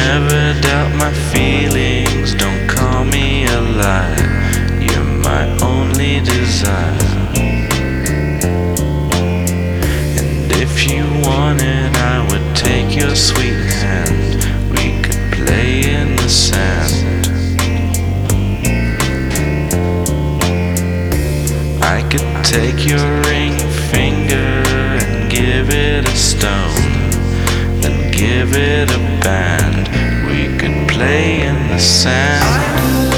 never doubt my feelings, don't call me a lie. You're my only desire. And if you wanted, I would take your sweet hand. We could play in the sand. I could take your ring finger and give it a stone, then give it a band. We could play in the sand.